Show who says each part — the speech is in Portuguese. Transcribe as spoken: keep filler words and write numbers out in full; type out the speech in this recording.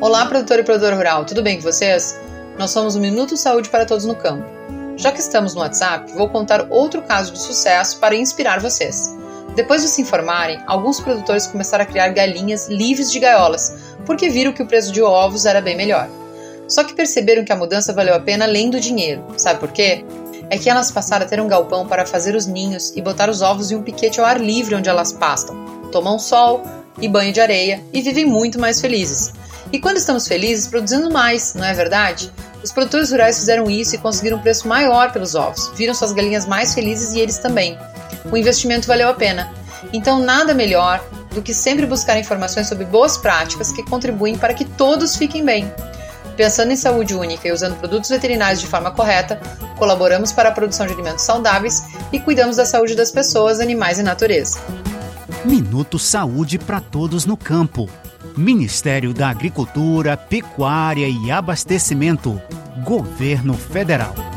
Speaker 1: Olá, produtor e produtora rural, tudo bem com vocês? Nós somos o Minuto Saúde para Todos no Campo. Já que estamos no WhatsApp, vou contar outro caso de sucesso para inspirar vocês. Depois de se informarem, alguns produtores começaram a criar galinhas livres de gaiolas, porque viram que o preço de ovos era bem melhor. Só que perceberam que a mudança valeu a pena além do dinheiro. Sabe por quê? É que elas passaram a ter um galpão para fazer os ninhos e botar os ovos em um piquete ao ar livre onde elas pastam, tomam sol e banho de areia e vivem muito mais felizes. E quando estamos felizes, produzindo mais, não é verdade? Os produtores rurais fizeram isso e conseguiram um preço maior pelos ovos, viram suas galinhas mais felizes e eles também. O investimento valeu a pena. Então nada melhor do que sempre buscar informações sobre boas práticas que contribuem para que todos fiquem bem. Pensando em saúde única e usando produtos veterinários de forma correta, colaboramos para a produção de alimentos saudáveis e cuidamos da saúde das pessoas, animais e natureza.
Speaker 2: Minuto Saúde para Todos no Campo. Ministério da Agricultura, Pecuária e Abastecimento. Governo Federal.